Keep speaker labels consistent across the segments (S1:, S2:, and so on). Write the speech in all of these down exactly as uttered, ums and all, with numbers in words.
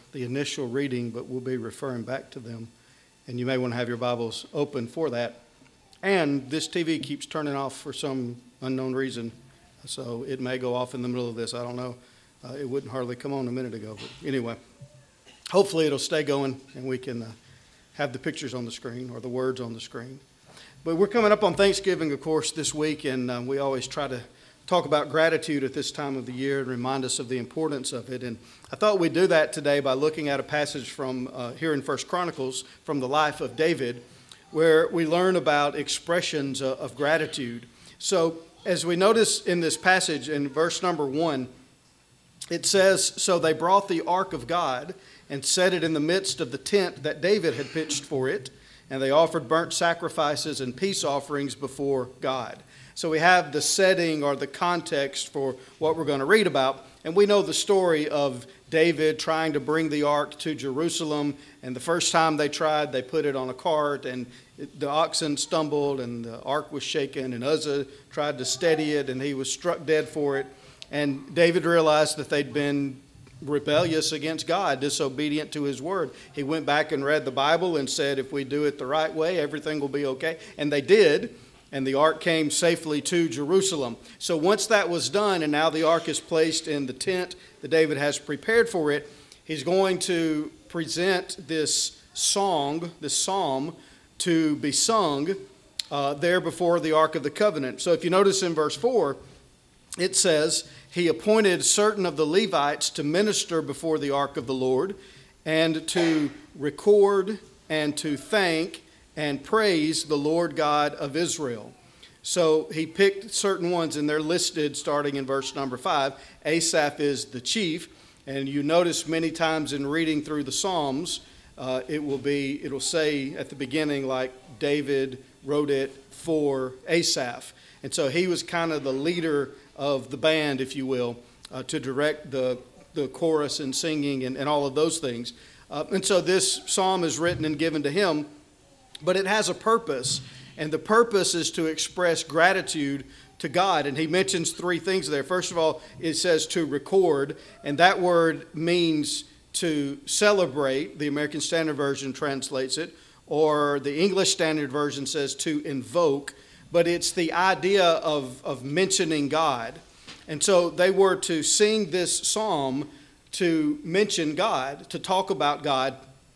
S1: the initial reading, but we'll be referring back to them. And you may want to have your Bibles open for that. And this T V keeps turning off for some unknown reason, so it may go off in the middle of this. I don't know. Uh, it wouldn't hardly come on a minute ago. But anyway, hopefully it'll stay going and we can uh, have the pictures on the screen or the words on the screen. But we're coming up on Thanksgiving, of course, this week, and uh, we always try to talk about gratitude at this time of the year and remind us of the importance of it. And I thought we'd do that today by looking at a passage from uh, here in First Chronicles from the life of David, where we learn about expressions uh, of gratitude. So as we notice in this passage in verse number one, it says, "So they brought the ark of God and set it in the midst of the tent that David had pitched for it, and they offered burnt sacrifices and peace offerings before God." So we have the setting or the context for what we're going to read about. And we know the story of David trying to bring the ark to Jerusalem. And the first time they tried, they put it on a cart, and it, the oxen stumbled, and the ark was shaken. And Uzzah tried to steady it, and he was struck dead for it. And David realized that they'd been rebellious against God, disobedient to his word. He went back and read the Bible and said, if we do it the right way, everything will be okay. And they did. And the ark came safely to Jerusalem. So once that was done, and now the ark is placed in the tent that David has prepared for it, he's going to present this song, this psalm, to be sung uh, there before the Ark of the Covenant. So if you notice in verse four, it says, "He appointed certain of the Levites to minister before the ark of the Lord, and to record and to thank and praise the Lord God of Israel." So he picked certain ones, and they're listed starting in verse number five. Asaph is the chief, and you notice many times in reading through the Psalms, uh, it will be, it'll say at the beginning, like, David wrote it for Asaph. And so he was kind of the leader of the band, if you will, uh, to direct the, the chorus and singing and, and all of those things. Uh, and so this psalm is written and given to him. But it has a purpose, and the purpose is to express gratitude to God. And he mentions three things there. First of all, it says to record, and that word means to celebrate. The American Standard Version translates it, or the English Standard Version says to invoke, but it's the idea of, of mentioning God. And so they were to sing this psalm to mention God, to talk about God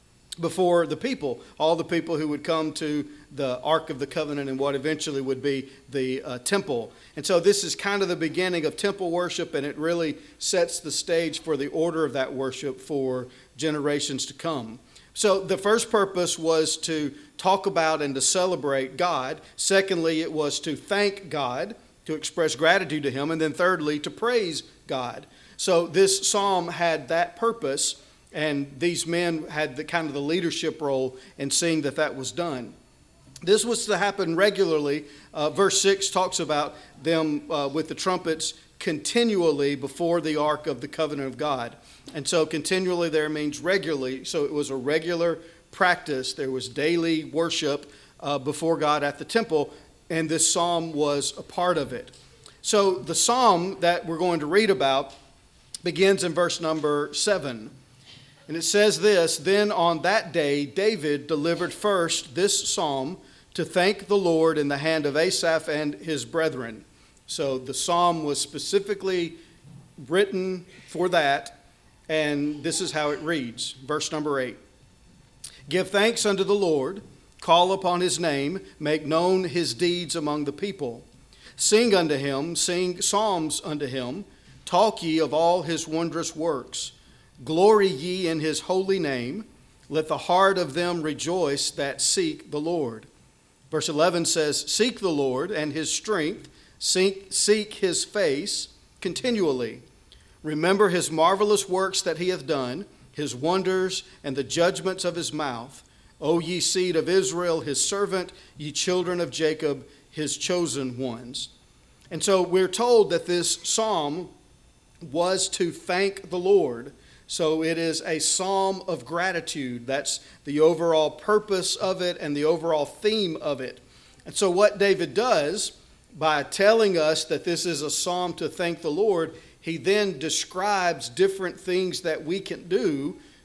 S1: before the people, all the people who would come to the Ark of the Covenant and what eventually would be the uh, temple. And so this is kind of the beginning of temple worship, and it really sets the stage for the order of that worship for generations to come. So the first purpose was to talk about and to celebrate God. Secondly, it was to thank God, to express gratitude to him. And then thirdly, to praise God. So this psalm had that purpose. And these men had the kind of the leadership role in seeing that that was done. This was to happen regularly. Uh, verse six talks about them uh, with the trumpets continually before the Ark of the Covenant of God. And so continually there means regularly. So it was a regular practice. There was daily worship uh, before God at the temple. And this psalm was a part of it. So the psalm that we're going to read about begins in verse number seven. And it says this, "Then on that day David delivered first this psalm to thank the Lord in the hand of Asaph and his brethren." So the psalm was specifically written for that, and this is how it reads. Verse number eight. "Give thanks unto the Lord, call upon his name, make known his deeds among the people. Sing unto him, sing psalms unto him, talk ye of all his wondrous works. Glory ye in his holy name. Let the heart of them rejoice that seek the Lord." Verse eleven says, "Seek the Lord and his strength. Seek, seek his face continually. Remember his marvelous works that he hath done, his wonders and the judgments of his mouth. O ye seed of Israel, his servant, ye children of Jacob, his chosen ones." And so we're told that this psalm was to thank the Lord. So it is a psalm of gratitude. That's the overall purpose of it and the overall theme of it. And so what David does by telling us that this is a psalm to thank the Lord, he then describes different things that we can do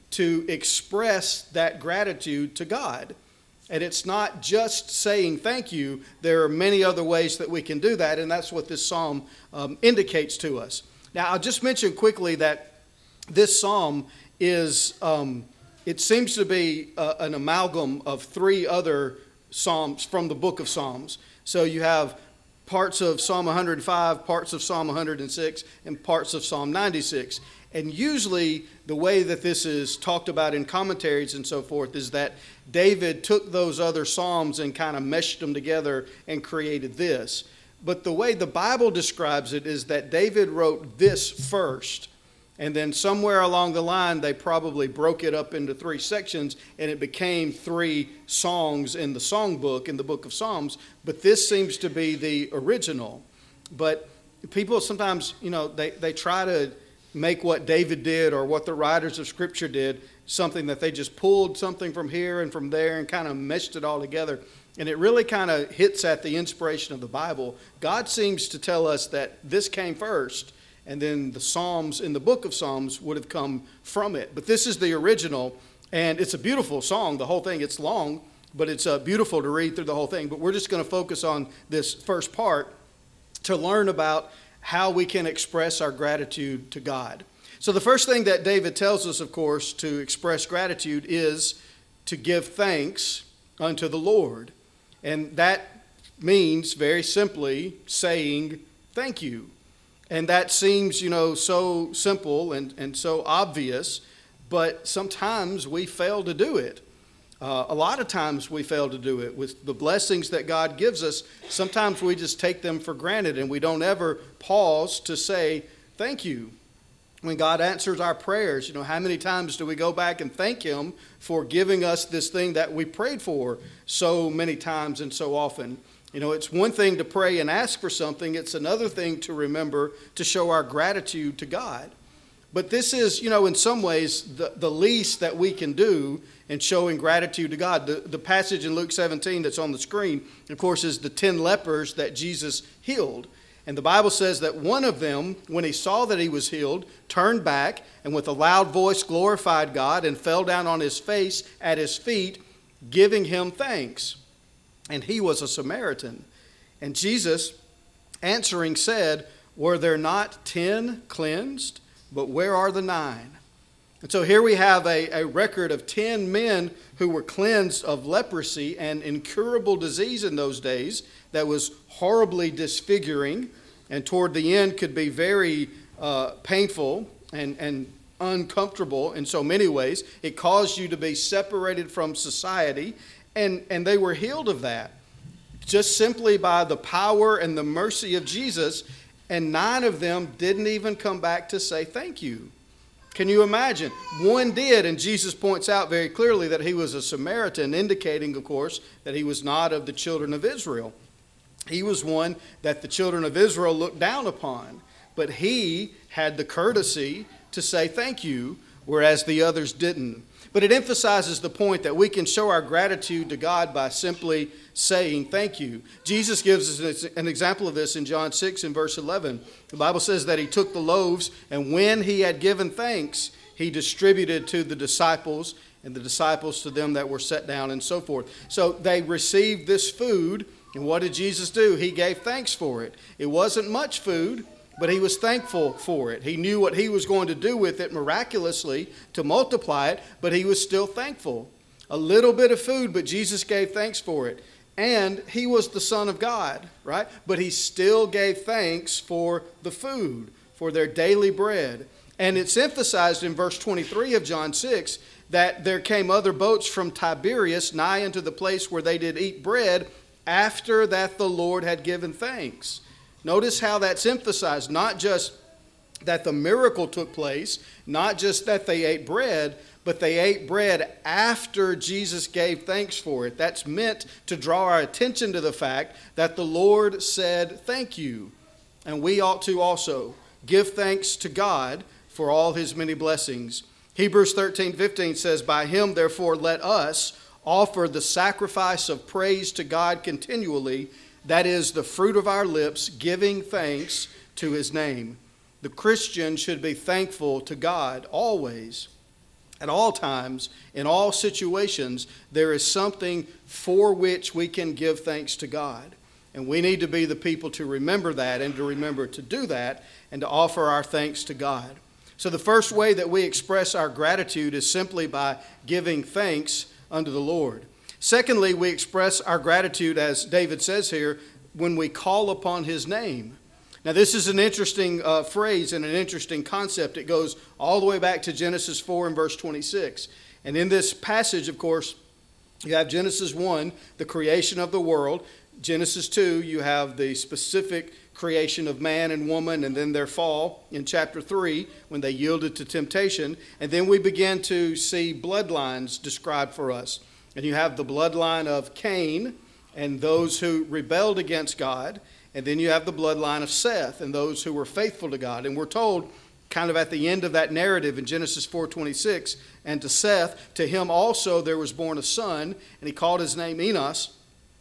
S1: to express that gratitude to God. And it's not just saying thank you. There are many other ways that we can do that, and that's what this psalm um, indicates to us. Now, I'll just mention quickly that this psalm is, um, it seems to be uh, an amalgam of three other psalms from the book of Psalms. So you have parts of Psalm one hundred five, parts of Psalm one hundred six, and parts of Psalm ninety-six. And usually the way that this is talked about in commentaries and so forth is that David took those other psalms and kind of meshed them together and created this. But the way the Bible describes it is that David wrote this first, and then somewhere along the line they probably broke it up into three sections, and it became three songs in the songbook, in the book of Psalms. But this seems to be the original. But people sometimes, you know, they, they try to make what David did or what the writers of Scripture did something that they just pulled something from here and from there and kind of meshed it all together. And it really kind of hits at the inspiration of the Bible. God seems to tell us that this came first, and then the Psalms in the book of Psalms would have come from it. But this is the original, and it's a beautiful song, the whole thing. It's long, but it's uh, beautiful to read through the whole thing. But we're just going to focus on this first part to learn about how we can express our gratitude to God. So the first thing that David tells us, of course, to express gratitude is to give thanks unto the Lord. And that means, very simply, saying thank you. And that seems, you know, so simple and, and so obvious, but sometimes we fail to do it. Uh, a lot of times we fail to do it. With the blessings that God gives us, sometimes we just take them for granted and we don't ever pause to say thank you. When God answers our prayers, you know, how many times do we go back and thank Him for giving us this thing that we prayed for so many times and so often? You know, it's one thing to pray and ask for something. It's another thing to remember to show our gratitude to God. But this is, you know, in some ways, the, the least that we can do in showing gratitude to God. The, the passage in Luke seventeen that's on the screen, of course, is the ten lepers that Jesus healed. And the Bible says that one of them, when he saw that he was healed, turned back and with a loud voice glorified God and fell down on his face at his feet, giving him thanks. And he was a Samaritan. And Jesus, answering, said, "Were there not ten cleansed? But where are the nine?" And so here we have a, a record of ten men who were cleansed of leprosy, an incurable disease in those days that was horribly disfiguring and toward the end could be very uh, painful and, and uncomfortable in so many ways. It caused you to be separated from society, and, and they were healed of that just simply by the power and the mercy of Jesus, and nine of them didn't even come back to say thank you. Can you imagine? One did, and Jesus points out very clearly that he was a Samaritan, indicating, of course, that he was not of the children of Israel. He was one that the children of Israel looked down upon, but he had the courtesy to say thank you, whereas the others didn't. But it emphasizes the point that we can show our gratitude to God by simply saying thank you. Jesus gives us an example of this in John six and verse eleven. The Bible says that he took the loaves, and when he had given thanks, he distributed to the disciples, and the disciples to them that were set down, and so forth. So they received this food, and what did Jesus do? He gave thanks for it. It wasn't much food, but he was thankful for it. He knew what he was going to do with it miraculously to multiply it, but he was still thankful. A little bit of food, but Jesus gave thanks for it. And he was the Son of God, right? But he still gave thanks for the food, for their daily bread. And it's emphasized in verse twenty-three of John six that there came other boats from Tiberias nigh unto the place where they did eat bread after that the Lord had given thanks. Notice how that's emphasized, not just that the miracle took place, not just that they ate bread, but they ate bread after Jesus gave thanks for it. That's meant to draw our attention to the fact that the Lord said thank you. And we ought to also give thanks to God for all his many blessings. Hebrews thirteen fifteen says, "By him therefore let us offer the sacrifice of praise to God continually, that is the fruit of our lips, giving thanks to his name." The Christian should be thankful to God always. At all times, in all situations, there is something for which we can give thanks to God. And we need to be the people to remember that and to remember to do that and to offer our thanks to God. So the first way that we express our gratitude is simply by giving thanks unto the Lord. Secondly, we express our gratitude, as David says here, when we call upon his name. Now, this is an interesting uh, phrase and an interesting concept. It goes all the way back to Genesis four and verse twenty-six. And in this passage, of course, you have Genesis one, the creation of the world. Genesis two, you have the specific creation of man and woman, and then their fall in chapter three when they yielded to temptation. And then we begin to see bloodlines described for us. And you have the bloodline of Cain and those who rebelled against God. And then you have the bloodline of Seth and those who were faithful to God. And we're told kind of at the end of that narrative in Genesis four twenty-six, and to Seth, to him also there was born a son, and he called his name Enos.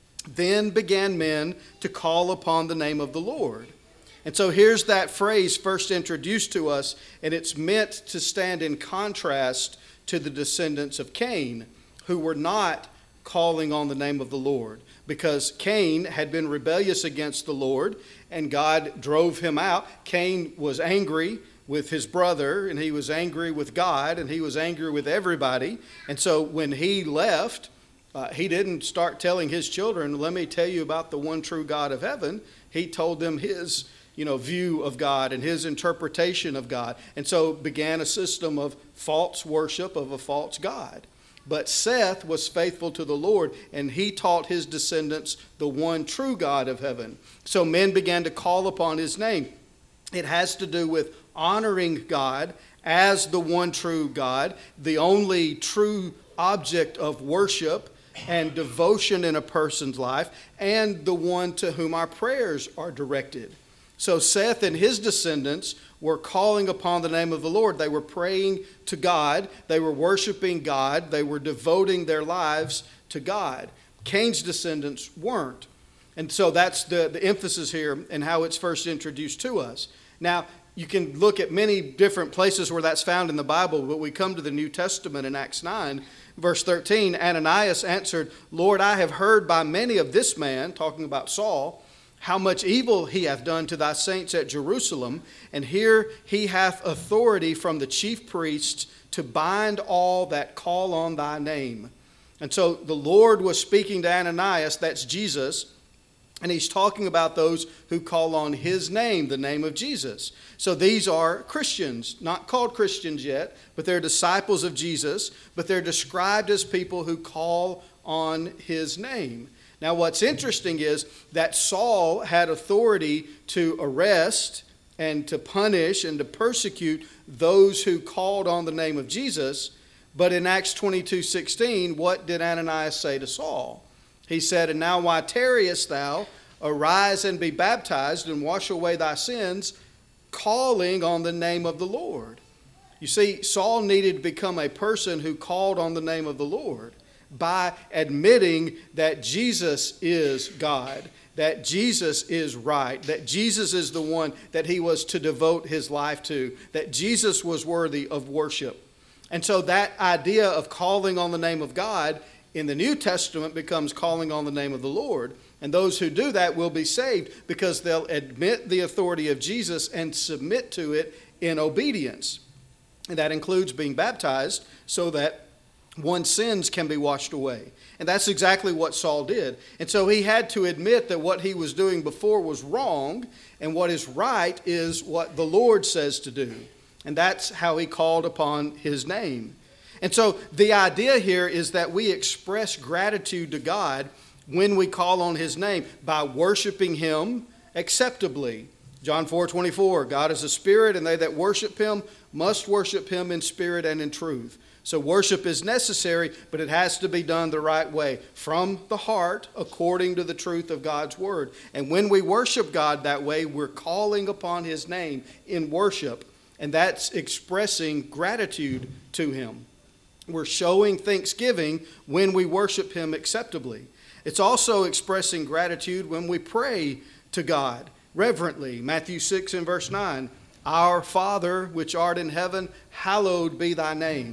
S1: Then began men to call upon the name of the Lord. And so here's that phrase first introduced to us, and it's meant to stand in contrast to the descendants of Cain, who were not calling on the name of the Lord. Because Cain had been rebellious against the Lord, and God drove him out. Cain was angry with his brother, and he was angry with God, and he was angry with everybody. And so when he left, uh, he didn't start telling his children, let me tell you about the one true God of heaven. He told them his you know, view of God and his interpretation of God. And so began a system of false worship of a false God. But Seth was faithful to the Lord, and he taught his descendants the one true God of heaven. So men began to call upon his name. It has to do with honoring God as the one true God, the only true object of worship and devotion in a person's life, and the one to whom our prayers are directed. So Seth and his descendants were calling upon the name of the Lord. They were praying to God. They were worshiping God. They were devoting their lives to God. Cain's descendants weren't. And so that's the, the emphasis here and how it's first introduced to us. Now, you can look at many different places where that's found in the Bible, but we come to the New Testament in Acts nine, verse thirteen. Ananias answered, Lord, I have heard by many of this man, talking about Saul, how much evil he hath done to thy saints at Jerusalem, and here he hath authority from the chief priests to bind all that call on thy name. And so the Lord was speaking to Ananias, that's Jesus, and he's talking about those who call on his name, the name of Jesus. So these are Christians, not called Christians yet, but they're disciples of Jesus, but they're described as people who call on his name. Now, what's interesting is that Saul had authority to arrest and to punish and to persecute those who called on the name of Jesus. But in Acts twenty-two sixteen, what did Ananias say to Saul? He said, And now why tarriest thou? Arise and be baptized and wash away thy sins, calling on the name of the Lord. You see, Saul needed to become a person who called on the name of the Lord by admitting that Jesus is God, that Jesus is right, that Jesus is the one that he was to devote his life to, that Jesus was worthy of worship. And so that idea of calling on the name of God in the New Testament becomes calling on the name of the Lord. And those who do that will be saved because they'll admit the authority of Jesus and submit to it in obedience. And that includes being baptized so that one's sins can be washed away. And that's exactly what Saul did. And so he had to admit that what he was doing before was wrong, and what is right is what the Lord says to do. And that's how he called upon his name. And so the idea here is that we express gratitude to God when we call on his name by worshiping him acceptably. John four twenty-four, God is a spirit, and they that worship him must worship him in spirit and in truth. So worship is necessary, but it has to be done the right way, from the heart, according to the truth of God's word. And when we worship God that way, we're calling upon his name in worship, and that's expressing gratitude to him. We're showing thanksgiving when we worship him acceptably. It's also expressing gratitude when we pray to God reverently. Matthew six and verse nine, Our Father, which art in heaven, hallowed be thy name.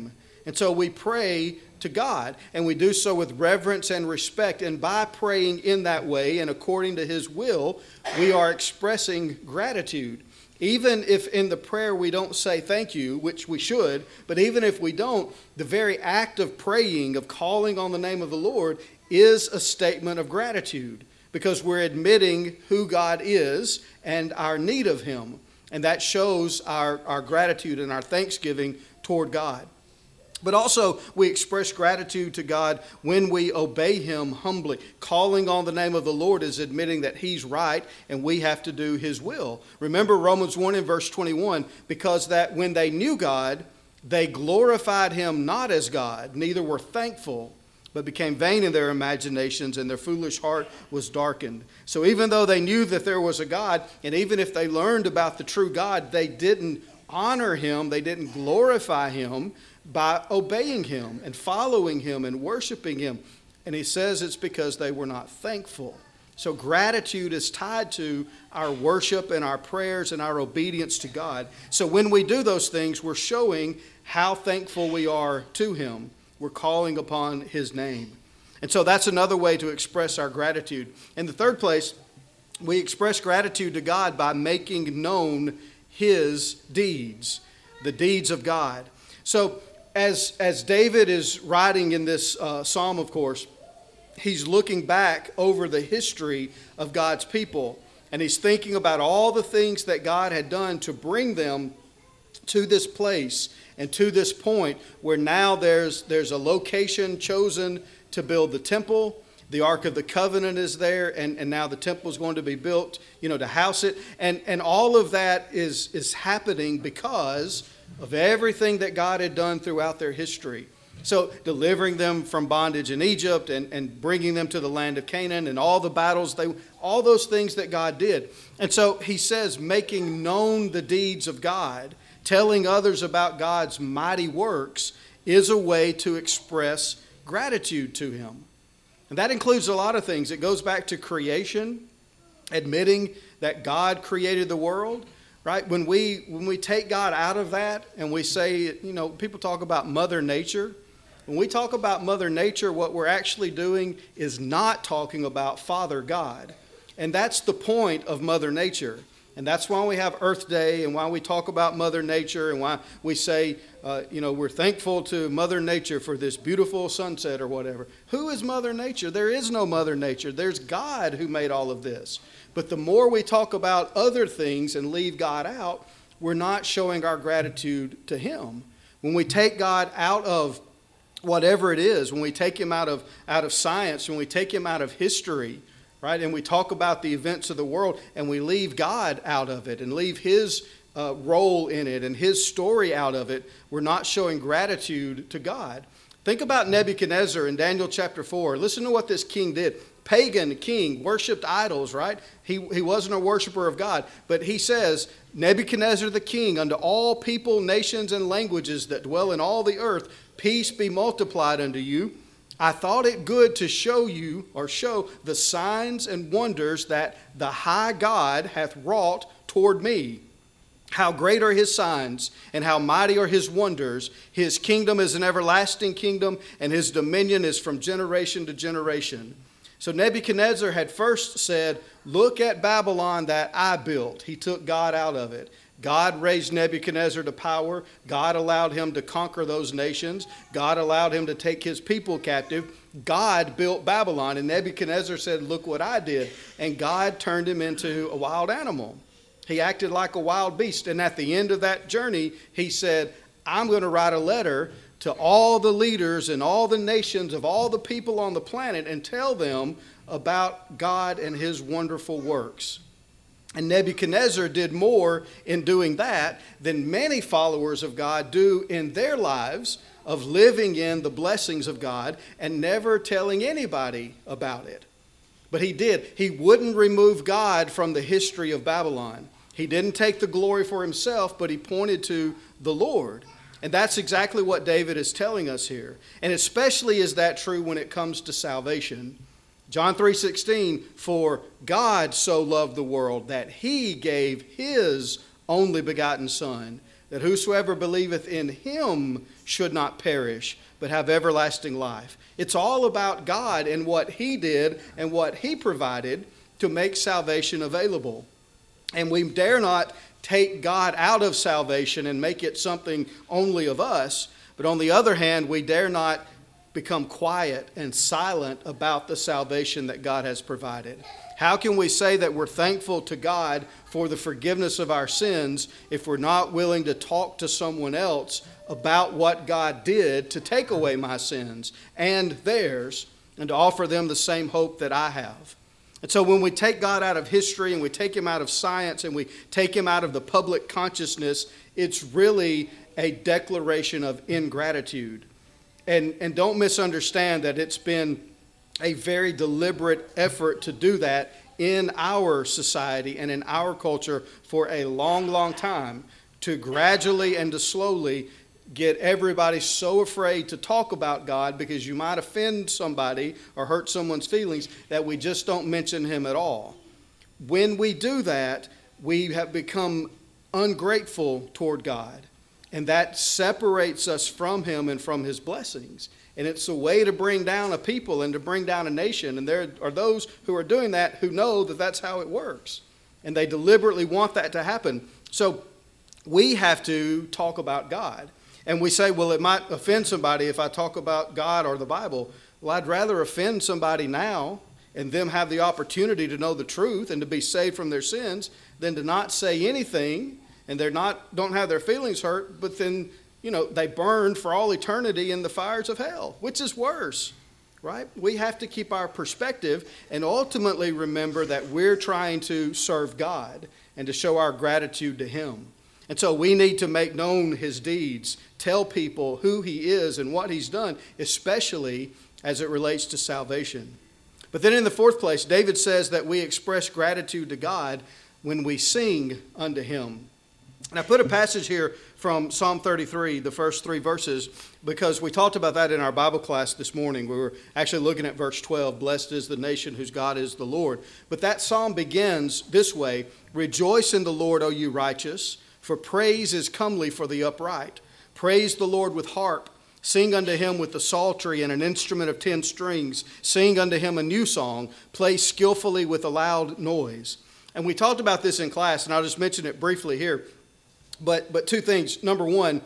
S1: And so we pray to God, and we do so with reverence and respect. And by praying in that way and according to His will, we are expressing gratitude. Even if in the prayer we don't say thank you, which we should, but even if we don't, the very act of praying, of calling on the name of the Lord, is a statement of gratitude, because we're admitting who God is and our need of Him. And that shows our, our gratitude and our thanksgiving toward God. But also, we express gratitude to God when we obey Him humbly. Calling on the name of the Lord is admitting that He's right and we have to do His will. Remember Romans one and verse twenty-one, because that when they knew God, they glorified Him not as God, neither were thankful, but became vain in their imaginations, and their foolish heart was darkened. So even though they knew that there was a God, and even if they learned about the true God, they didn't honor Him, they didn't glorify Him by obeying Him and following Him and worshiping Him. And he says it's because they were not thankful. So gratitude is tied to our worship and our prayers and our obedience to God. So when we do those things, we're showing how thankful we are to Him. We're calling upon His name. And so that's another way to express our gratitude. In the third place, we express gratitude to God by making known His deeds, the deeds of God. So as, as David is writing in this uh, psalm, of course, he's looking back over the history of God's people, and he's thinking about all the things that God had done to bring them to this place and to this point where now there's, there's a location chosen to build the temple. The Ark of the Covenant is there, and, and now the temple is going to be built, you know, to house it. And, and all of that is, is happening because of everything that God had done throughout their history. So delivering them from bondage in Egypt and, and bringing them to the land of Canaan and all the battles, they, all those things that God did. And so he says, making known the deeds of God, telling others about God's mighty works is a way to express gratitude to Him. And that includes a lot of things. It goes back to creation, admitting that God created the world, right? When we when we take God out of that and we say, you know, people talk about Mother Nature. When we talk about Mother Nature, what we're actually doing is not talking about Father God. And that's the point of Mother Nature. And that's why we have Earth Day and why we talk about Mother Nature and why we say, uh, you know, we're thankful to Mother Nature for this beautiful sunset or whatever. Who is Mother Nature? There is no Mother Nature. There's God who made all of this. But the more we talk about other things and leave God out, we're not showing our gratitude to Him. When we take God out of whatever it is, when we take Him out of, out of science, when we take Him out of history, right, and we talk about the events of the world and we leave God out of it and leave His uh, role in it and His story out of it, we're not showing gratitude to God. Think about Nebuchadnezzar in Daniel chapter four. Listen to what this king did. Pagan king, worshipped idols, right? He, he wasn't a worshiper of God. But he says, Nebuchadnezzar the king, unto all people, nations, and languages that dwell in all the earth, peace be multiplied unto you. I thought it good to show you, or show the signs and wonders that the high God hath wrought toward me. How great are His signs, and how mighty are His wonders. His kingdom is an everlasting kingdom, and His dominion is from generation to generation. So Nebuchadnezzar had first said, look at Babylon that I built. He took God out of it. God raised Nebuchadnezzar to power. God allowed him to conquer those nations. God allowed him to take his people captive. God built Babylon, and Nebuchadnezzar said, look what I did. And God turned him into a wild animal. He acted like a wild beast. And at the end of that journey, he said, I'm going to write a letter to all the leaders and all the nations of all the people on the planet and tell them about God and His wonderful works. And Nebuchadnezzar did more in doing that than many followers of God do in their lives of living in the blessings of God and never telling anybody about it. But he did. He wouldn't remove God from the history of Babylon. He didn't take the glory for himself, but he pointed to the Lord. And that's exactly what David is telling us here. And especially is that true when it comes to salvation. John three sixteen, for God so loved the world that He gave His only begotten Son, that whosoever believeth in him should not perish, but have everlasting life. It's all about God and what he did and what he provided to make salvation available. And we dare not take God out of salvation and make it something only of us. But on the other hand, we dare not become quiet and silent about the salvation that God has provided. How can we say that we're thankful to God for the forgiveness of our sins if we're not willing to talk to someone else about what God did to take away my sins and theirs, and to offer them the same hope that I have? And so when we take God out of history and we take him out of science and we take him out of the public consciousness, it's really a declaration of ingratitude. And, and don't misunderstand that it's been a very deliberate effort to do that in our society and in our culture for a long, long time, to gradually and to slowly get everybody so afraid to talk about God because you might offend somebody or hurt someone's feelings that we just don't mention him at all. When we do that, we have become ungrateful toward God, and that separates us from him and from his blessings. And it's a way to bring down a people and to bring down a nation. And there are those who are doing that who know that that's how it works. And they deliberately want that to happen. So we have to talk about God. And we say, well, it might offend somebody if I talk about God or the Bible. Well, I'd rather offend somebody now and them have the opportunity to know the truth and to be saved from their sins than to not say anything and they're not don't have their feelings hurt, but then, you know, they burn for all eternity in the fires of hell, which is worse, right? We have to keep our perspective and ultimately remember that we're trying to serve God and to show our gratitude to him. And so we need to make known his deeds, tell people who he is and what he's done, especially as it relates to salvation. But then in the fourth place, David says that we express gratitude to God when we sing unto him. And I put a passage here from Psalm thirty-three, the first three verses, because we talked about that in our Bible class this morning. We were actually looking at verse twelve, blessed is the nation whose God is the Lord. But that psalm begins this way: rejoice in the Lord, O you righteous, for praise is comely for the upright. Praise the Lord with harp. Sing unto him with the psaltery and an instrument of ten strings. Sing unto him a new song. Play skillfully with a loud noise. And we talked about this in class, and I'll just mention it briefly here. But but two things. Number one,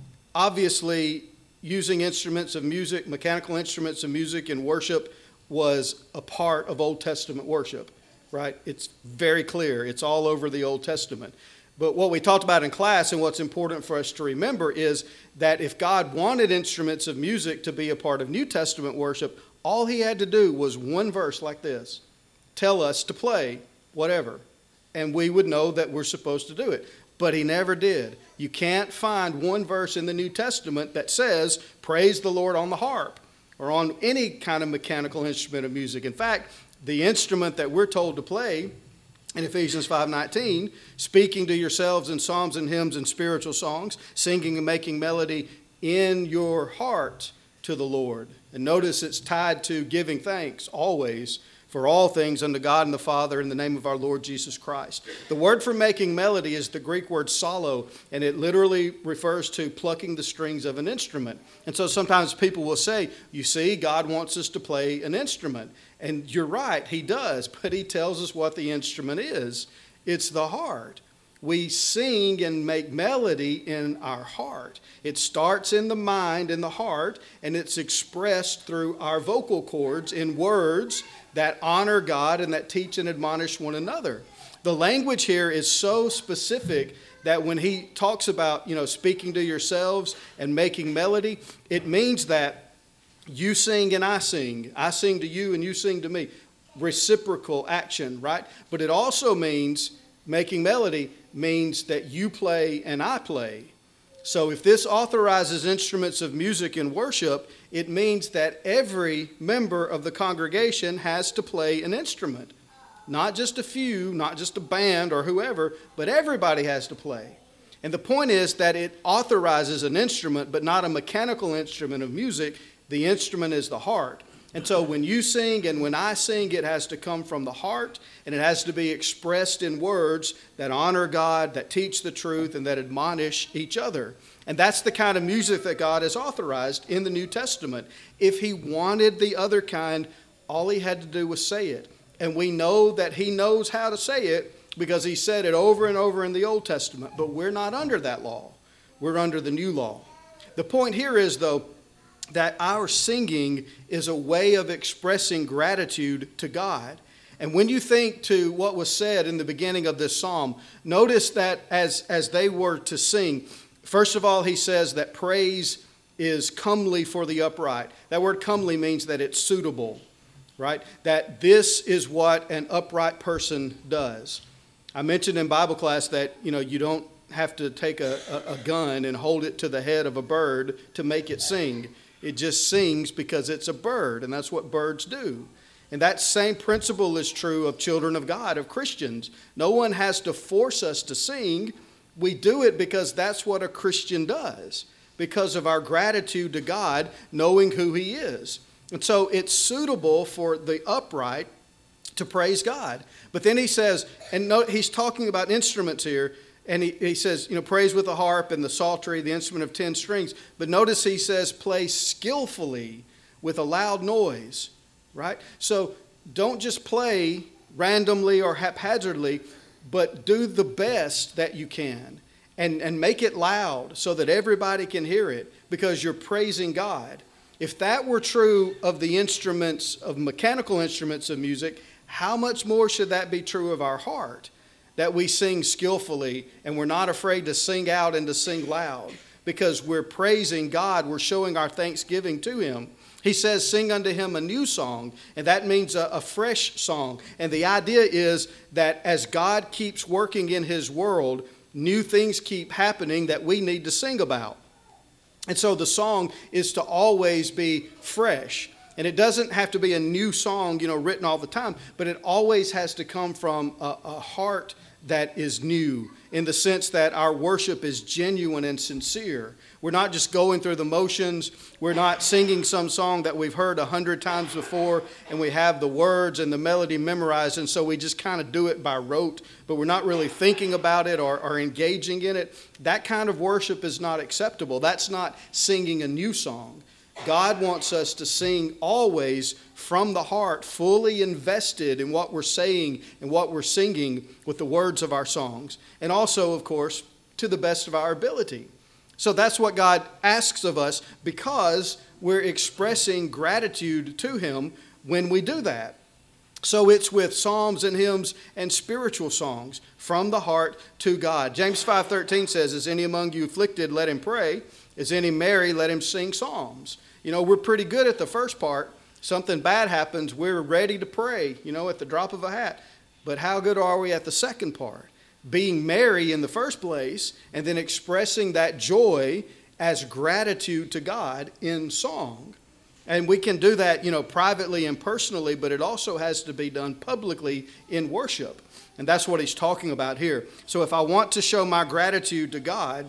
S1: obviously using instruments of music, mechanical instruments of music in worship was a part of Old Testament worship, right? It's very clear. It's all over the Old Testament. But what we talked about in class and what's important for us to remember is that if God wanted instruments of music to be a part of New Testament worship, all he had to do was one verse like this: tell us to play whatever, and we would know that we're supposed to do it. But he never did. You can't find one verse in the New Testament that says, praise the Lord on the harp or on any kind of mechanical instrument of music. In fact, the instrument that we're told to play in Ephesians five nineteen, speaking to yourselves in psalms and hymns and spiritual songs, singing and making melody in your heart to the Lord. And notice it's tied to giving thanks always for all things unto God and the Father in the name of our Lord Jesus Christ. The word for making melody is the Greek word psallo, and it literally refers to plucking the strings of an instrument. And so sometimes people will say, you see, God wants us to play an instrument. And you're right, he does, but he tells us what the instrument is. It's the heart. We sing and make melody in our heart. It starts in the mind, in the heart, and it's expressed through our vocal cords in words that honor God and that teach and admonish one another. The language here is so specific that when he talks about, you know, speaking to yourselves and making melody, it means that you sing and I sing. I sing to you and you sing to me. Reciprocal action, right? But it also means, making melody means that you play and I play. So if this authorizes instruments of music in worship, it means that every member of the congregation has to play an instrument. Not just a few, not just a band or whoever, but everybody has to play. And the point is that it authorizes an instrument, but not a mechanical instrument of music. The instrument is the heart. And so when you sing and when I sing, it has to come from the heart, and it has to be expressed in words that honor God, that teach the truth, and that admonish each other. And that's the kind of music that God has authorized in the New Testament. If he wanted the other kind, all he had to do was say it. And we know that he knows how to say it because he said it over and over in the Old Testament. But we're not under that law. We're under the new law. The point here is, though, that our singing is a way of expressing gratitude to God. And when you think to what was said in the beginning of this psalm, notice that as, as they were to sing, first of all, he says that praise is comely for the upright. That word comely means that it's suitable, right? That this is what an upright person does. I mentioned in Bible class that, you know, you don't have to take a, a, a gun and hold it to the head of a bird to make it sing. It just sings because it's a bird, and that's what birds do. And that same principle is true of children of God, of Christians. No one has to force us to sing. We do it because that's what a Christian does, because of our gratitude to God, knowing who he is. And so it's suitable for the upright to praise God. But then he says, and note, he's talking about instruments here, and he, he says, you know, praise with the harp and the psaltery, the instrument of ten strings. But notice he says, play skillfully with a loud noise, right? So don't just play randomly or haphazardly, but do the best that you can. And, and make it loud so that everybody can hear it because you're praising God. If that were true of the instruments, of mechanical instruments of music, how much more should that be true of our heart? That we sing skillfully and we're not afraid to sing out and to sing loud because we're praising God. We're showing our thanksgiving to him. He says, sing unto him a new song, and that means a, a fresh song. And the idea is that as God keeps working in his world, new things keep happening that we need to sing about. And so the song is to always be fresh. And it doesn't have to be a new song, you know, written all the time, but it always has to come from a, a heart that is new, in the sense that our worship is genuine and sincere. We're not just going through the motions. We're not singing some song that we've heard a hundred times before and we have the words and the melody memorized, and so we just kind of do it by rote, but we're not really thinking about it or, or engaging in it. That kind of worship is not acceptable. That's not singing a new song. God wants us to sing always from the heart, fully invested in what we're saying and what we're singing with the words of our songs. And also, of course, to the best of our ability. So that's what God asks of us because we're expressing gratitude to him when we do that. So it's with psalms and hymns and spiritual songs from the heart to God. James five thirteen says, is any among you afflicted, let him pray. Is any merry, let him sing psalms. You know, we're pretty good at the first part. Something bad happens, we're ready to pray, you know, at the drop of a hat. But how good are we at the second part? Being merry in the first place and then expressing that joy as gratitude to God in song. And we can do that, you know, privately and personally, but it also has to be done publicly in worship. And that's what he's talking about here. So if I want to show my gratitude to God,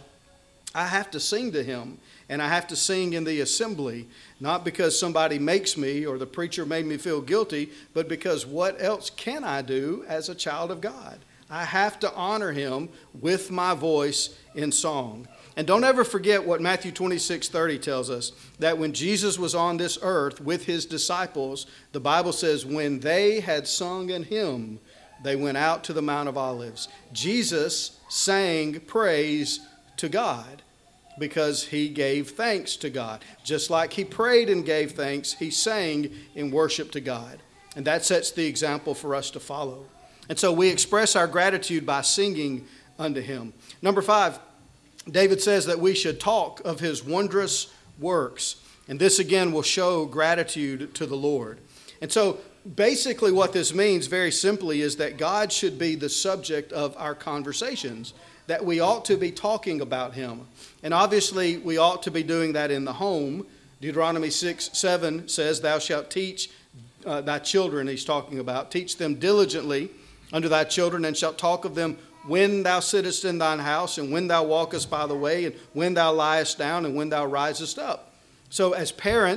S1: I have to sing to him, and I have to sing in the assembly, not because somebody makes me or the preacher made me feel guilty, but because what else can I do as a child of God? I have to honor him with my voice in song. And don't ever forget what Matthew twenty-six thirty tells us, that when Jesus was on this earth with his disciples, the Bible says, when they had sung an hymn, they went out to the Mount of Olives. Jesus sang praise to God because he gave thanks to God. Just like he prayed and gave thanks, he sang in worship to God. And that sets the example for us to follow. And so we express our gratitude by singing unto him. Number five, David says that we should talk of his wondrous works. And this again will show gratitude to the Lord. And so basically what this means very simply is that God should be the subject of our conversations, that we ought to be talking about him. And obviously we ought to be doing that in the home. Deuteronomy six seven says, thou shalt teach uh, thy children, he's talking about, teach them diligently unto thy children, and shalt talk of them when thou sittest in thine house, and when thou walkest by the way, and when thou liest down, and when thou risest up. So as parents,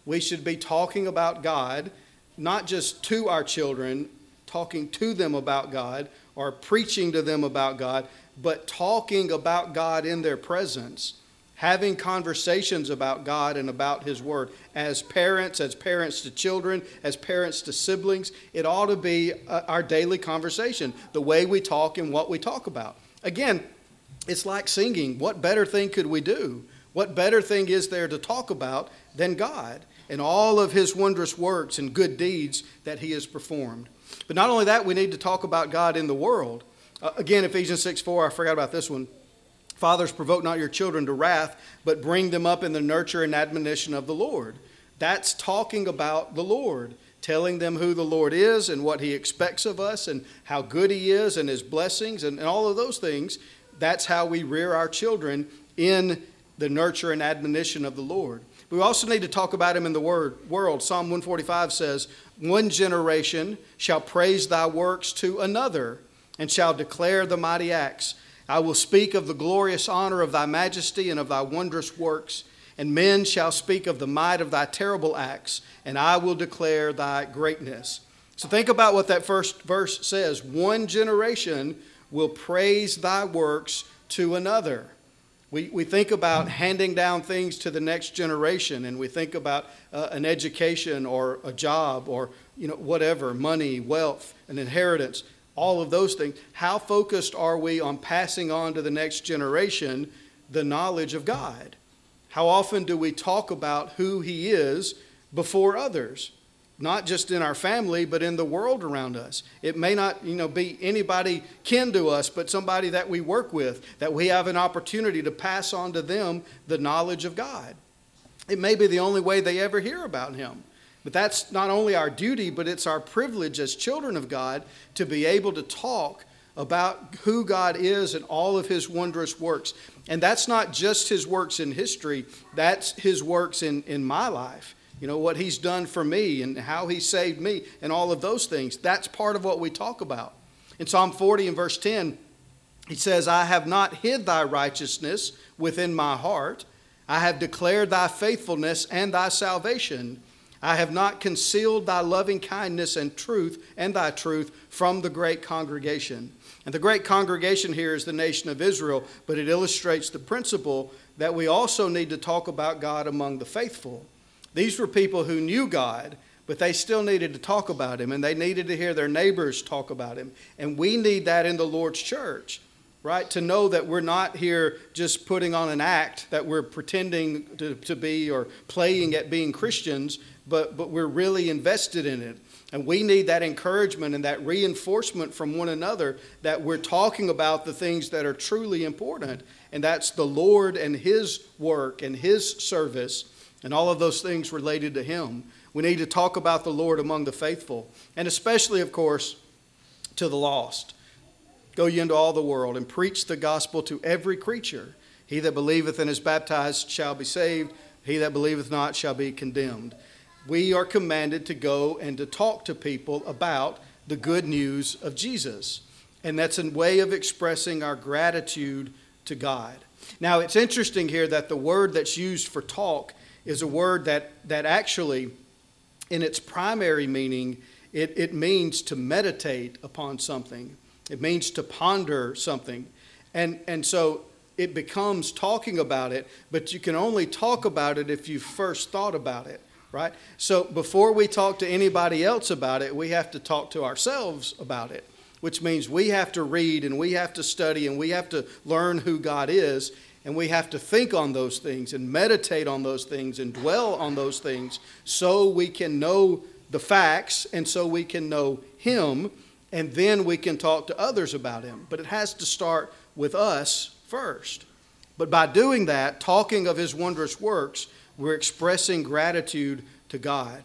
S1: We should be talking about God, not just to our children, talking to them about God or preaching to them about God, but talking about God in their presence, having conversations about God and about His Word. As parents, as parents to children, as parents to siblings, it ought to be uh, our daily conversation, the way we talk and what we talk about. Again, it's like singing. What better thing could we do? What better thing is there to talk about than God and all of His wondrous works and good deeds that He has performed? But not only that, we need to talk about God in the world. Uh, again, Ephesians six four, I forgot about this one. Fathers, provoke not your children to wrath, but bring them up in the nurture and admonition of the Lord. That's talking about the Lord, telling them who the Lord is and what He expects of us and how good He is and His blessings and, and all of those things. That's how we rear our children, in the nurture and admonition of the Lord. We also need to talk about Him in the word, world. Psalm one forty-five says, one generation shall praise thy works to another, and shall declare the mighty acts. I will speak of the glorious honor of thy majesty and of thy wondrous works, and men shall speak of the might of thy terrible acts, and I will declare thy greatness. So think about what that first verse says. One generation will praise thy works to another. We, we think about handing down things to the next generation, and we think about uh, an education or a job or you know whatever, money, wealth, an inheritance. All of those things. How focused are we on passing on to the next generation the knowledge of God? How often do we talk about who He is before others? Not just in our family, but in the world around us. It may not, you know, be anybody kin to us, but somebody that we work with, that we have an opportunity to pass on to them the knowledge of God. It may be the only way they ever hear about Him. But that's not only our duty, but it's our privilege as children of God to be able to talk about who God is and all of His wondrous works. And that's not just His works in history, that's His works in, in my life. You know, what He's done for me and how He saved me and all of those things. That's part of what we talk about. In Psalm forty and verse ten, He says, I have not hid thy righteousness within my heart. I have declared thy faithfulness and thy salvation. I have not concealed thy loving kindness and truth and thy truth from the great congregation. And the great congregation here is the nation of Israel, but it illustrates the principle that we also need to talk about God among the faithful. These were people who knew God, but they still needed to talk about Him, and they needed to hear their neighbors talk about Him. And we need that in the Lord's church, right? To know that we're not here just putting on an act, that we're pretending to, to be or playing at being Christians, but, but we're really invested in it. And we need that encouragement and that reinforcement from one another that we're talking about the things that are truly important. And that's the Lord and His work and His service and all of those things related to Him. We need to talk about the Lord among the faithful, and especially, of course, to the lost. Go ye into all the world and preach the gospel to every creature. He that believeth and is baptized shall be saved. He that believeth not shall be condemned. We are commanded to go and to talk to people about the good news of Jesus. And that's a way of expressing our gratitude to God. Now, it's interesting here that the word that's used for talk is a word that, that actually, in its primary meaning, it, it means to meditate upon something. It means to ponder something. And, and so it becomes talking about it, but you can only talk about it if you first thought about it, right? So before we talk to anybody else about it, we have to talk to ourselves about it, which means we have to read and we have to study and we have to learn who God is. And we have to think on those things and meditate on those things and dwell on those things so we can know the facts and so we can know Him, and then we can talk to others about Him. But it has to start with us first. But by doing that, talking of His wondrous works, we're expressing gratitude to God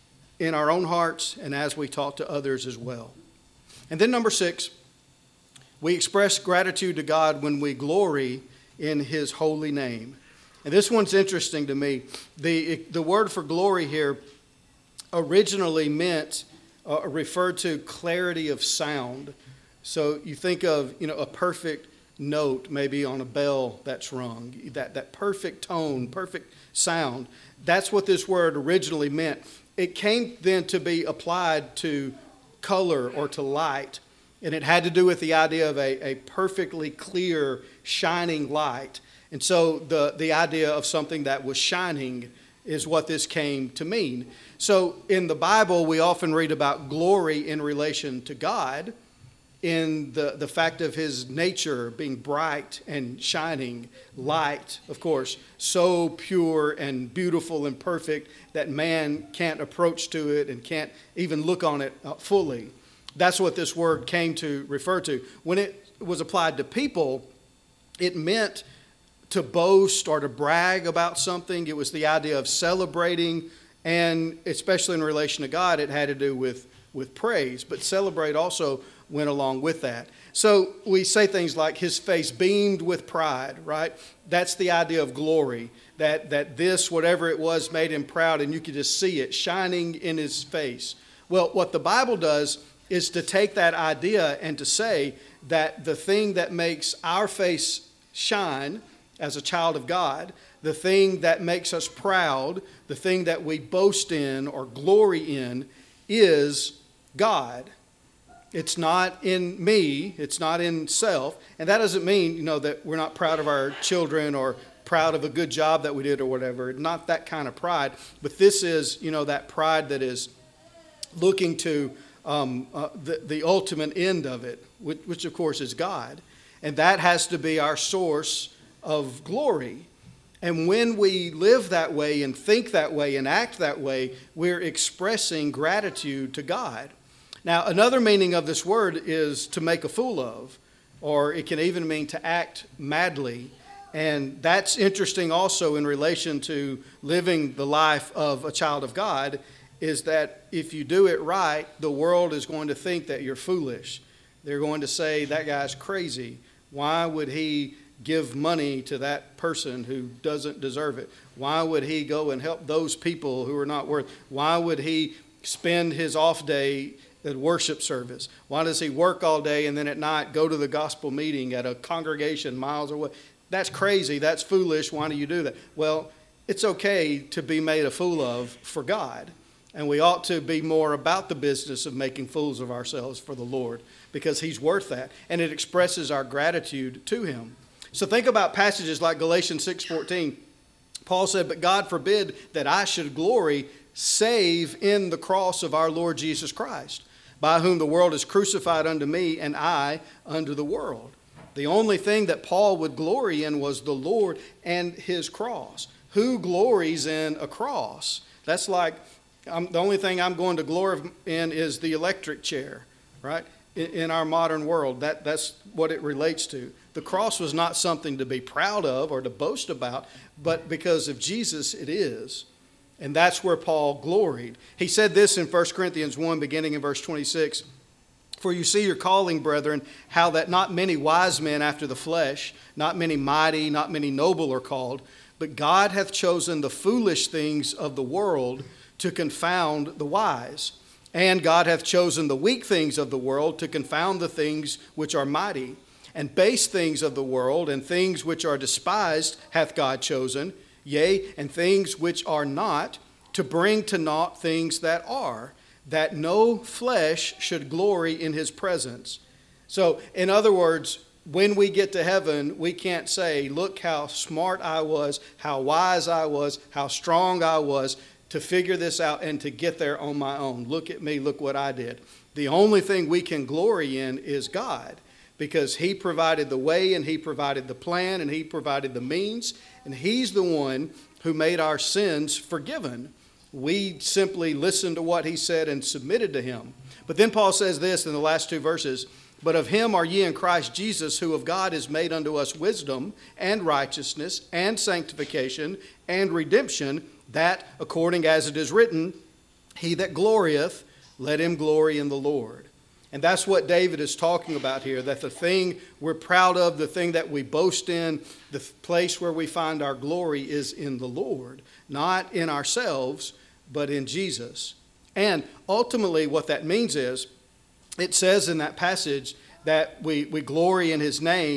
S1: in our own hearts and as we talk to others as well. And then number six, we express gratitude to God when we glory in His holy name. And this one's interesting to me. The, the word for glory here originally meant, uh, referred to clarity of sound. So you think of, you know, a perfect note maybe on a bell that's rung, that, that perfect tone, perfect sound. That's what this word originally meant. It came then to be applied to color or to light, and it had to do with the idea of a, a perfectly clear, shining light. And so the, the idea of something that was shining is what this came to mean. So in the Bible, we often read about glory in relation to God, in the, the fact of his nature being bright and shining, light, of course, so pure and beautiful and perfect that man can't approach to it and can't even look on it uh, fully. That's what this word came to refer to. When it was applied to people, it meant to boast or to brag about something. It was the idea of celebrating, and especially in relation to God, it had to do with, with praise. But celebrate also went along with that. So we say things like his face beamed with pride, right? That's the idea of glory, that, that this, whatever it was, made him proud, and you could just see it shining in his face. Well, what the Bible does is to take that idea and to say that the thing that makes our face shine as a child of God, the thing that makes us proud, the thing that we boast in or glory in, is God. It's not in me, it's not in self. And that doesn't mean, you know, that we're not proud of our children or proud of a good job that we did or whatever. Not that kind of pride. But this is, you know, that pride that is looking to um, uh, the, the ultimate end of it, which, which of course is God. And that has to be our source of glory. And when we live that way and think that way and act that way, we're expressing gratitude to God. Now, another meaning of this word is to make a fool of, or it can even mean to act madly. And that's interesting also in relation to living the life of a child of God, is that if you do it right, the world is going to think that you're foolish. They're going to say, that guy's crazy. Why would he give money to that person who doesn't deserve it? Why would he go and help those people who are not worth? Why would he spend his off day at worship service? Why does he work all day and then at night go to the gospel meeting at a congregation miles away? That's crazy. That's foolish. Why do you do that? Well, it's okay to be made a fool of for God. And we ought to be more about the business of making fools of ourselves for the Lord, because he's worth that. And it expresses our gratitude to him. So think about passages like Galatians six fourteen. Paul said, but God forbid that I should glory save in the cross of our Lord Jesus Christ, by whom the world is crucified unto me and I unto the world. The only thing that Paul would glory in was the Lord and his cross. Who glories in a cross? That's like, I'm, the only thing I'm going to glory in is the electric chair, right? In, in our modern world, that, that's what it relates to. The cross was not something to be proud of or to boast about, but because of Jesus, it is. And that's where Paul gloried. He said this in First Corinthians one, beginning in verse twenty-six. For you see your calling, brethren, how that not many wise men after the flesh, not many mighty, not many noble are called, but God hath chosen the foolish things of the world to confound the wise. And God hath chosen the weak things of the world to confound the things which are mighty. And base things of the world and things which are despised hath God chosen, yea, and things which are not, to bring to naught things that are, that no flesh should glory in his presence. So, in other words, when we get to heaven, we can't say, look how smart I was, how wise I was, how strong I was to figure this out and to get there on my own. Look at me, look what I did. The only thing we can glory in is God, because he provided the way and he provided the plan and he provided the means, and he's the one who made our sins forgiven. We simply listened to what he said and submitted to him. But then Paul says this in the last two verses, but of him are ye in Christ Jesus, who of God is made unto us wisdom and righteousness and sanctification and redemption, that according as it is written, he that glorieth, let him glory in the Lord. And that's what David is talking about here, that the thing we're proud of, the thing that we boast in, the place where we find our glory is in the Lord, not in ourselves, but in Jesus. And ultimately what that means is, it says in that passage that we, we glory in his name.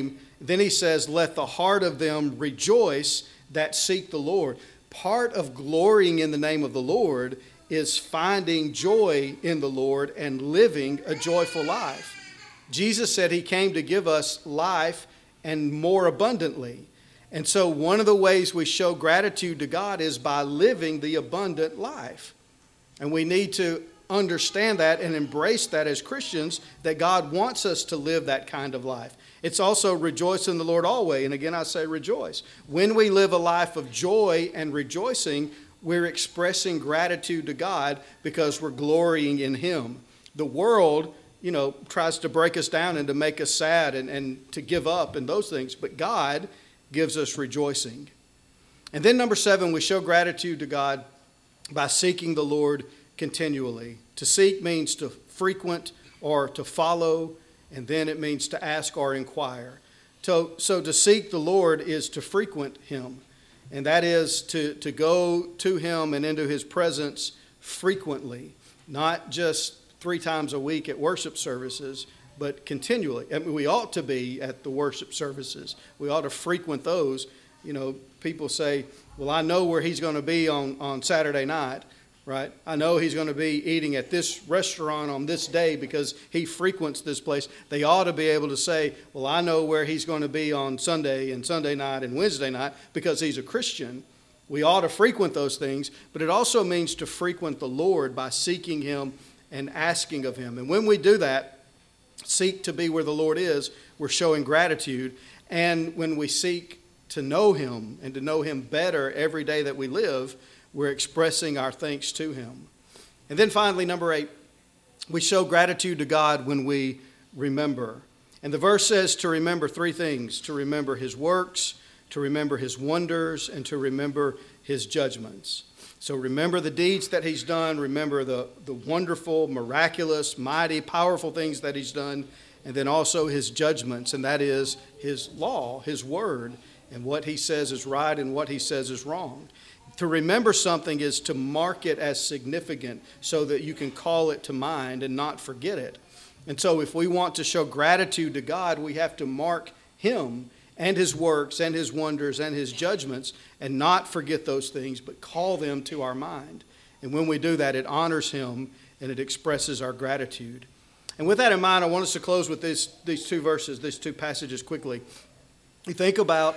S1: Then he says, let the heart of them rejoice that seek the Lord. Part of glorying in the name of the Lord is finding joy in the Lord and living a joyful life. Jesus said he came to give us life and more abundantly. And so one of the ways we show gratitude to God is by living the abundant life. And we need to understand that and embrace that as Christians, that God wants us to live that kind of life. It's also rejoice in the Lord always. And again, I say rejoice. When we live a life of joy and rejoicing, we're expressing gratitude to God because we're glorying in him. The world, you know, tries to break us down and to make us sad and, and to give up and those things. But God gives us rejoicing. And then number seven, we show gratitude to God by seeking the Lord continually. To seek means to frequent or to follow, and then it means to ask or inquire. So, so to seek the Lord is to frequent him, and that is to, to go to him and into his presence frequently, not just three times a week at worship services, but continually. I mean, we ought to be at the worship services. We ought to frequent those. You know, people say, well, I know where he's going to be on, on Saturday night, right? I know he's going to be eating at this restaurant on this day because he frequents this place. They ought to be able to say, well, I know where he's going to be on Sunday and Sunday night and Wednesday night because he's a Christian. We ought to frequent those things, but it also means to frequent the Lord by seeking him and asking of him. And when we do that, seek to be where the Lord is, we're showing gratitude. And when we seek to know him and to know him better every day that we live, we're expressing our thanks to him. And then finally, number eight, we show gratitude to God when we remember. And the verse says to remember three things: to remember his works, to remember his wonders, and to remember his judgments. So remember the deeds that he's done, remember the, the wonderful, miraculous, mighty, powerful things that he's done, and then also his judgments, and that is his law, his word, and what he says is right and what he says is wrong. To remember something is to mark it as significant so that you can call it to mind and not forget it. And so if we want to show gratitude to God, we have to mark him and his works and his wonders and his judgments and not forget those things, but call them to our mind. And when we do that, it honors him and it expresses our gratitude. And with that in mind, I want us to close with this, these two verses, these two passages quickly. You think about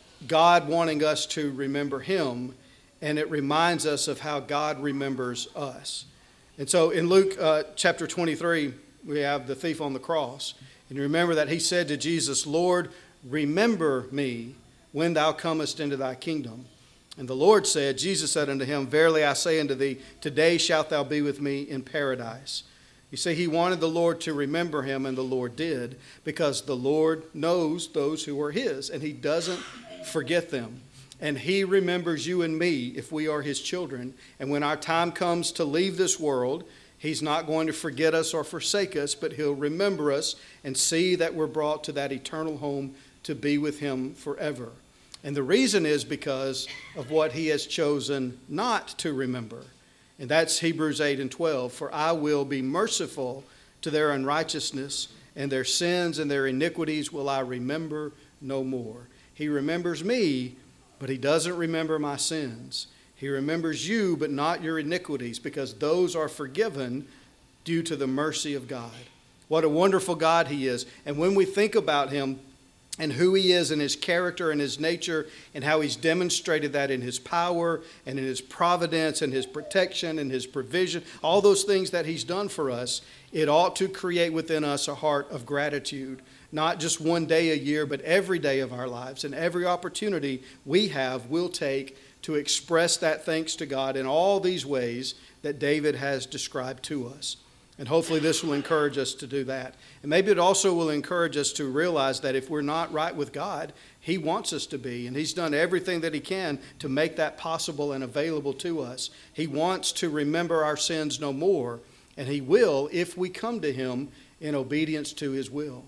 S1: God wanting us to remember him, and it reminds us of how God remembers us. And so in Luke uh, chapter twenty-three, we have the thief on the cross. And you remember that he said to Jesus, Lord, remember me when thou comest into thy kingdom. And the Lord said, Jesus said unto him, verily I say unto thee, today shalt thou be with me in paradise. You see, he wanted the Lord to remember him, and the Lord did, because the Lord knows those who are his, and he doesn't forget them. And he remembers you and me if we are his children. And when our time comes to leave this world, he's not going to forget us or forsake us, but he'll remember us and see that we're brought to that eternal home to be with him forever. And the reason is because of what he has chosen not to remember. And that's Hebrews eight and twelve. For I will be merciful to their unrighteousness, and their sins and their iniquities will I remember no more. He remembers me, but he doesn't remember my sins. He remembers you, but not your iniquities, because those are forgiven due to the mercy of God. What a wonderful God he is. And when we think about him and who he is and his character and his nature and how he's demonstrated that in his power and in his providence and his protection and his provision, all those things that he's done for us, it ought to create within us a heart of gratitude. Not just one day a year, but every day of our lives, and every opportunity we have, we'll take to express that thanks to God in all these ways that David has described to us. And hopefully this will encourage us to do that. And maybe it also will encourage us to realize that if we're not right with God, he wants us to be, and he's done everything that he can to make that possible and available to us. He wants to remember our sins no more, and he will if we come to him in obedience to his will.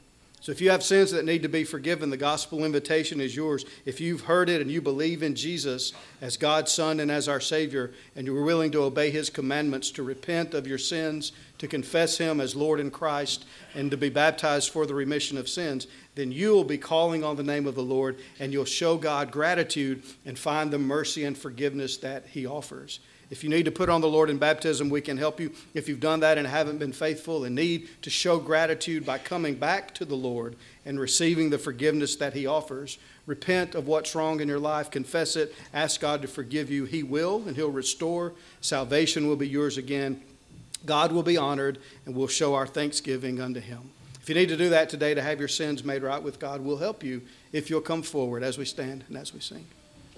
S1: So if you have sins that need to be forgiven, the gospel invitation is yours. If you've heard it and you believe in Jesus as God's Son and as our Savior, and you're willing to obey His commandments, to repent of your sins, to confess Him as Lord and Christ, and to be baptized for the remission of sins, then you will be calling on the name of the Lord, and you'll show God gratitude and find the mercy and forgiveness that He offers. If you need to put on the Lord in baptism, we can help you. If you've done that and haven't been faithful and need to show gratitude by coming back to the Lord and receiving the forgiveness that He offers, repent of what's wrong in your life, confess it, ask God to forgive you. He will, and He'll restore. Salvation will be yours again. God will be honored, and we'll show our thanksgiving unto Him. If you need to do that today to have your sins made right with God, we'll help you if you'll come forward as we stand and as we sing.